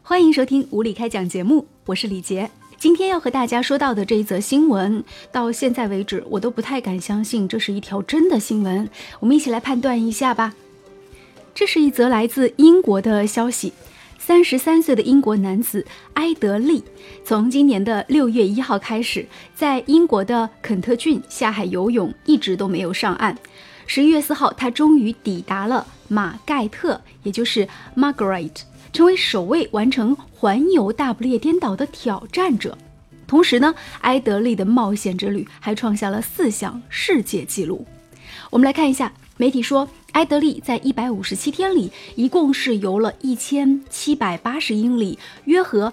欢迎收听无理开讲节目，我是李杰。今天要和大家说到的这一则新闻，到现在为止我都不太敢相信这是一条真的新闻，我们一起来判断一下吧。这是一则来自英国的消息，33岁的英国男子埃德利，从今年的6月1号开始，在英国的肯特郡下海游泳，一直都没有上岸。11月4号，他终于抵达了马盖特，也就是 Margaret， 成为首位完成环游大不列颠岛的挑战者。同时呢，埃德利的冒险之旅还创下了4项世界纪录。我们来看一下，媒体说埃德利在157天里一共是游了1780英里，约合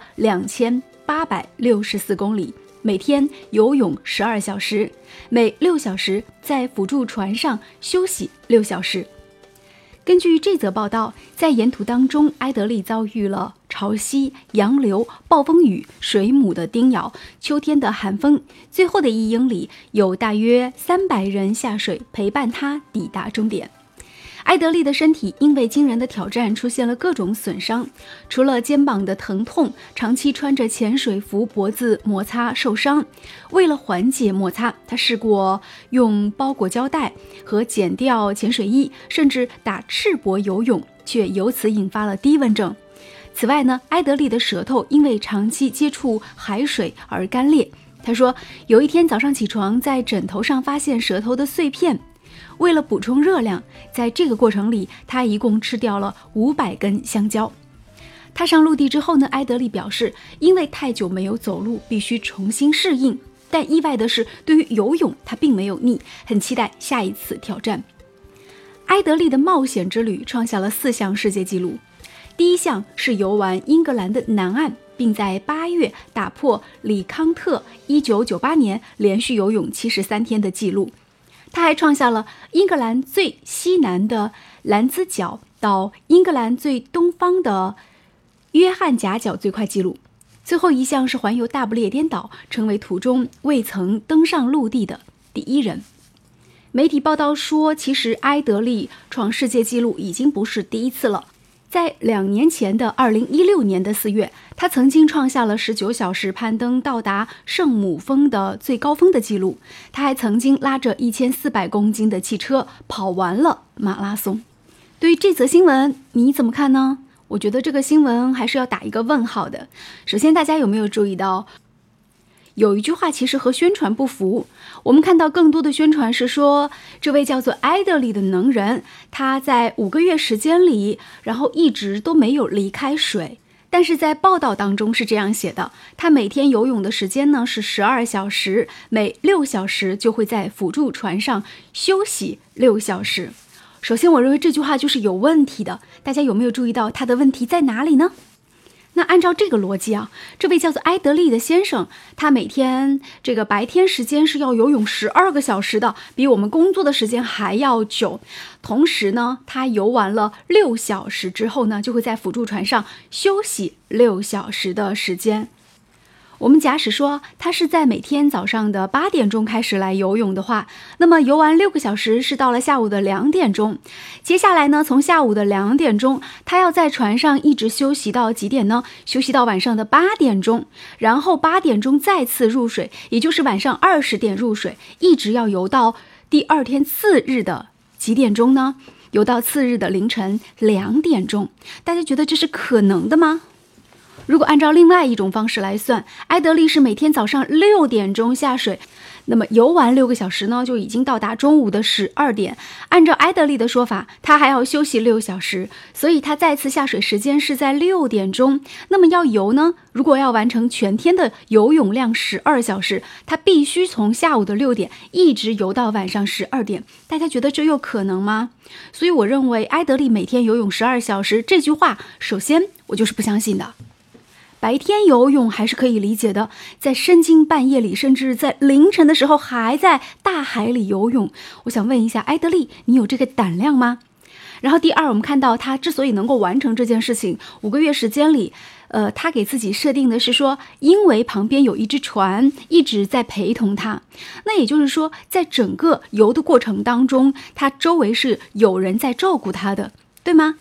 2864公里，每天游泳12小时，每6小时在辅助船上休息6小时。根据这则报道，在沿途当中，埃德利遭遇了潮汐、洋流、暴风雨、水母的叮咬、秋天的寒风。最后的1英里，有大约300人下水陪伴他抵达终点。埃德利的身体因为惊人的挑战出现了各种损伤，除了肩膀的疼痛，长期穿着潜水服，脖子摩擦受伤。为了缓解摩擦，他试过用包裹胶带和剪掉潜水衣，甚至打赤膊游泳，却由此引发了低温症。此外呢，埃德利的舌头因为长期接触海水而干裂。他说，有一天早上起床，在枕头上发现舌头的碎片。为了补充热量，在这个过程里，他一共吃掉了500根香蕉。踏上陆地之后呢，埃德利表示，因为太久没有走路，必须重新适应。但意外的是，对于游泳，他并没有腻，很期待下一次挑战。埃德利的冒险之旅创下了4项世界纪录。第一项是游完英格兰的南岸，并在8月打破里康特1998年连续游泳73天的纪录。他还创下了英格兰最西南的兰兹角到英格兰最东方的约翰夹角最快纪录。最后一项是环游大不列颠岛，成为途中未曾登上陆地的第1人。媒体报道说，其实埃德利创世界纪录已经不是第一次了。在2年前的2016年的4月，他曾经创下了19小时攀登到达圣母峰的最高峰的纪录。他还曾经拉着1400公斤的汽车跑完了马拉松。对于这则新闻，你怎么看呢？我觉得这个新闻还是要打一个问号的。首先，大家有没有注意到，有一句话其实和宣传不符。我们看到更多的宣传是说，这位叫做埃德利的能人，他在5个月时间里，然后一直都没有离开水。但是在报道当中是这样写的，他每天游泳的时间呢是12小时，每6小时就会在辅助船上休息6小时。首先，我认为这句话就是有问题的。大家有没有注意到他的问题在哪里呢？那按照这个逻辑啊，这位叫做埃德利的先生，他每天这个白天时间是要游泳12个小时的，比我们工作的时间还要久。同时呢，他游完了6小时之后呢，就会在辅助船上休息6小时的时间。我们假使说他是在每天早上的8点钟开始来游泳的话，那么游完6个小时是到了下午的2点钟。接下来呢，从下午的2点钟，他要在船上一直休息到几点呢？休息到晚上的8点钟，然后8点钟再次入水，也就是晚上20点入水，一直要游到第2天次日的几点钟呢？游到次日的凌晨2点钟。大家觉得这是可能的吗？如果按照另外一种方式来算，埃德利是每天早上6点钟下水，那么游完6个小时呢，就已经到达中午的12点。按照埃德利的说法，他还要休息6小时，所以他再次下水时间是在6点钟。那么要游呢，如果要完成全天的游泳量12小时，他必须从下午的6点一直游到晚上12点。大家觉得这有可能吗？所以我认为埃德利每天游泳12小时这句话，首先我就是不相信的。白天游泳还是可以理解的，在深更半夜里，甚至在凌晨的时候还在大海里游泳，我想问一下埃德利，你有这个胆量吗？然后第二，我们看到他之所以能够完成这件事情，5个月时间里，他给自己设定的是说，因为旁边有一只船一直在陪同他，那也就是说，在整个游的过程当中，他周围是有人在照顾他的，对吗？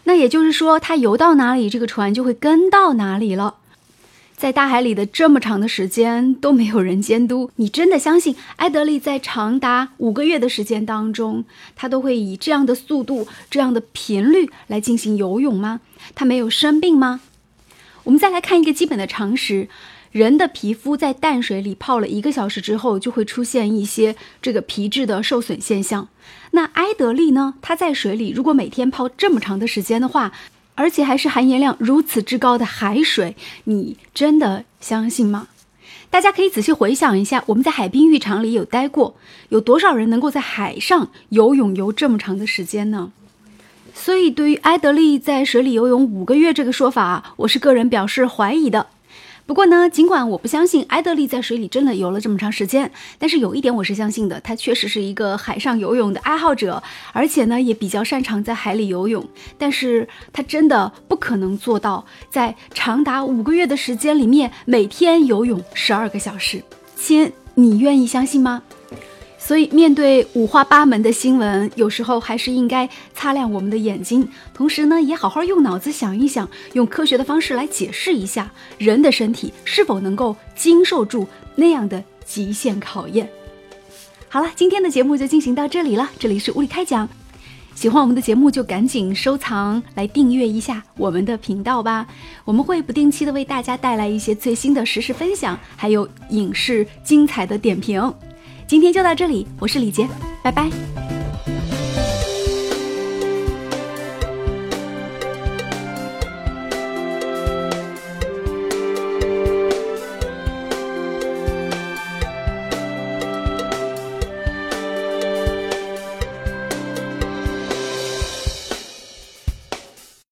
那也就是说，他游到哪里，这个船就会跟到哪里了。在大海里的这么长的时间都没有人监督，你真的相信埃德利在长达5个月的时间当中，他都会以这样的速度、这样的频率来进行游泳吗？他没有生病吗？我们再来看一个基本的常识，人的皮肤在淡水里泡了1个小时之后，就会出现一些这个皮质的受损现象。那埃德利呢？他在水里如果每天泡这么长的时间的话，而且还是含盐量如此之高的海水，你真的相信吗？大家可以仔细回想一下，我们在海滨浴场里有待过，有多少人能够在海上游泳游这么长的时间呢？所以对于埃德利在水里游泳5个月这个说法，我是个人表示怀疑的。不过呢，尽管我不相信埃德利在水里真的游了这么长时间，但是有一点我是相信的，他确实是一个海上游泳的爱好者，而且呢也比较擅长在海里游泳，但是他真的不可能做到在长达5个月的时间里面每天游泳12个小时。亲，你愿意相信吗？所以面对五花八门的新闻，有时候还是应该擦亮我们的眼睛，同时呢也好好用脑子想一想，用科学的方式来解释一下人的身体是否能够经受住那样的极限考验。好了，今天的节目就进行到这里了，这里是物理开讲，喜欢我们的节目就赶紧收藏来订阅一下我们的频道吧，我们会不定期的为大家带来一些最新的实时分享，还有影视精彩的点评。今天就到这里，我是李杰，拜拜。